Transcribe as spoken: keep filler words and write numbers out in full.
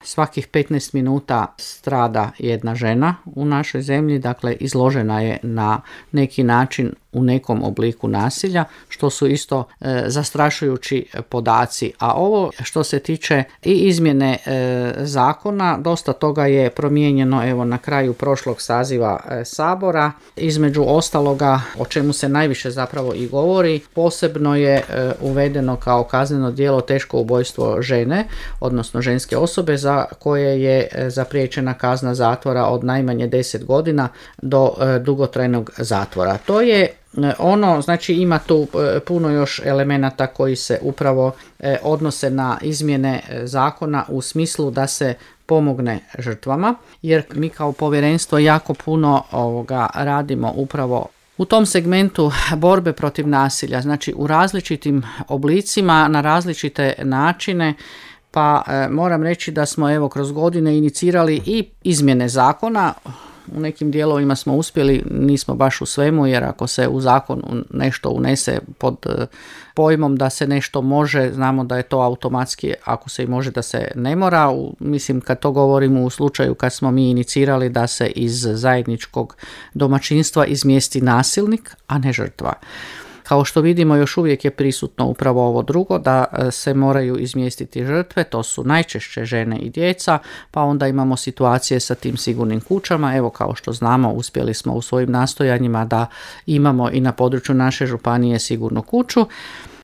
svakih petnaest minuta strada jedna žena u našoj zemlji, dakle izložena je na neki način u nekom obliku nasilja, što su isto e, zastrašujući podaci. A ovo što se tiče i izmjene e, zakona, dosta toga je promijenjeno evo na kraju prošlog saziva e, Sabora. Između ostaloga, o čemu se najviše zapravo i govori, posebno je e, uvedeno kao kazneno djelo teško ubojstvo žene, odnosno ženske osobe za koje je e, zapriječena kazna zatvora od najmanje deset godina do e, dugotrajnog zatvora. To je ono, znači ima tu puno još elemenata koji se upravo odnose na izmjene zakona u smislu da se pomogne žrtvama, jer mi kao povjerenstvo jako puno ovoga radimo upravo u tom segmentu borbe protiv nasilja, znači u različitim oblicima, na različite načine. Pa e, moram reći da smo evo kroz godine inicirali i izmjene zakona. U nekim dijelovima smo uspjeli, nismo baš u svemu, jer ako se u zakon nešto unese pod pojmom da se nešto može, znamo da je to automatski, ako se i može da se ne mora. Mislim, kad to govorimo u slučaju kad smo mi inicirali da se iz zajedničkog domaćinstva izmjesti nasilnik, a ne žrtva. Kao što vidimo, još uvijek je prisutno upravo ovo drugo, da se moraju izmjestiti žrtve, to su najčešće žene i djeca, pa onda imamo situacije sa tim sigurnim kućama. Evo, kao što znamo, uspjeli smo u svojim nastojanjima da imamo i na području naše županije sigurnu kuću.